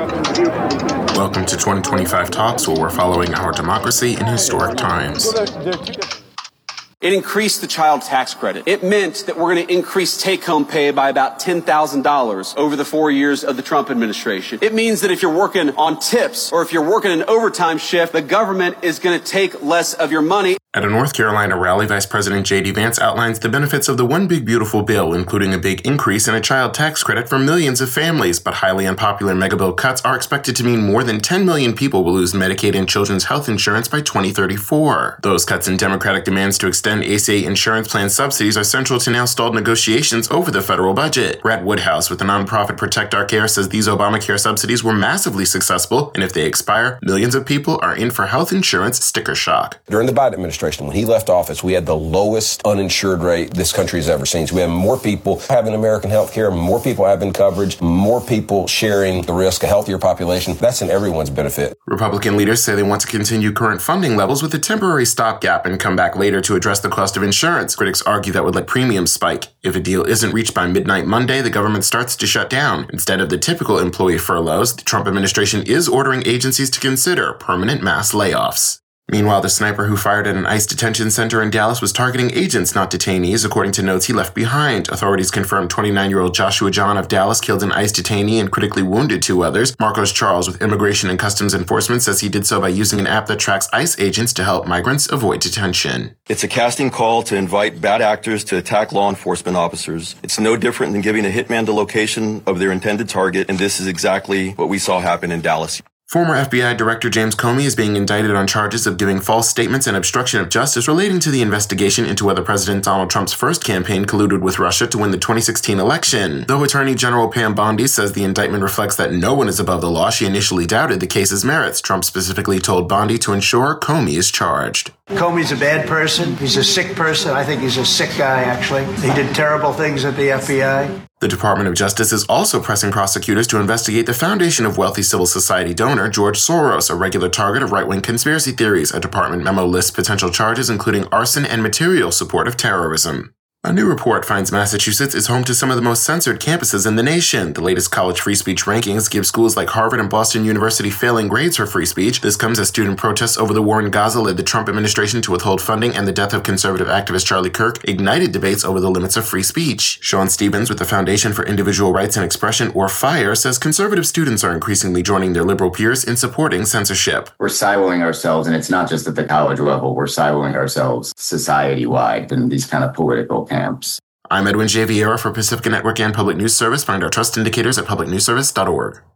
Welcome to 2025 Talks, where we're following our democracy in historic times. It increased the child tax credit. It meant that we're going to increase take-home pay by about $10,000 over the 4 years of the Trump administration. It means that if you're working on tips or if you're working an overtime shift, the government is going to take less of your money. At a North Carolina rally, Vice President J.D. Vance outlines the benefits of the One Big Beautiful Bill, including a big increase in a child tax credit for millions of families. But highly unpopular megabill cuts are expected to mean more than 10 million people will lose Medicaid and children's health insurance by 2034. Those cuts and Democratic demands to extend ACA insurance plan subsidies are central to now stalled negotiations over the federal budget. Brett Woodhouse with the nonprofit Protect Our Care says these Obamacare subsidies were massively successful, and if they expire, millions of people are in for health insurance sticker shock. During the Biden administration, when he left office, we had the lowest uninsured rate this country has ever seen. So we have more people having American health care, more people having coverage, more people sharing the risk, a healthier population. That's in everyone's benefit. Republican leaders say they want to continue current funding levels with a temporary stopgap and come back later to address the cost of insurance. Critics argue that would let premiums spike. If a deal isn't reached by midnight Monday, the government starts to shut down. Instead of the typical employee furloughs, the Trump administration is ordering agencies to consider permanent mass layoffs. Meanwhile, the sniper who fired at an ICE detention center in Dallas was targeting agents, not detainees, according to notes he left behind. Authorities confirmed 29-year-old Joshua John of Dallas killed an ICE detainee and critically wounded 2 others. Marcos Charles with Immigration and Customs Enforcement says he did so by using an app that tracks ICE agents to help migrants avoid detention. It's a casting call to invite bad actors to attack law enforcement officers. It's no different than giving a hitman the location of their intended target, and this is exactly what we saw happen in Dallas. Former FBI Director James Comey is being indicted on charges of giving false statements and obstruction of justice relating to the investigation into whether President Donald Trump's first campaign colluded with Russia to win the 2016 election. Though Attorney General Pam Bondi says the indictment reflects that no one is above the law, she initially doubted the case's merits. Trump specifically told Bondi to ensure Comey is charged. Comey's a bad person. He's a sick person. I think he's a sick guy, actually. He did terrible things at the FBI. The Department of Justice is also pressing prosecutors to investigate the foundation of wealthy civil society donor George Soros, a regular target of right-wing conspiracy theories. A department memo lists potential charges including arson and material support of terrorism. A new report finds Massachusetts is home to some of the most censored campuses in the nation. The latest college free speech rankings give schools like Harvard and Boston University failing grades for free speech. This comes as student protests over the war in Gaza led the Trump administration to withhold funding, and the death of conservative activist Charlie Kirk ignited debates over the limits of free speech. Sean Stevens with the Foundation for Individual Rights and Expression, or FIRE, says conservative students are increasingly joining their liberal peers in supporting censorship. We're siloing ourselves, and it's not just at the college level. We're siloing ourselves society-wide in these kind of political camps. I'm Edwin J. Vieira for Pacifica Network and Public News Service. Find our trust indicators at publicnewsservice.org.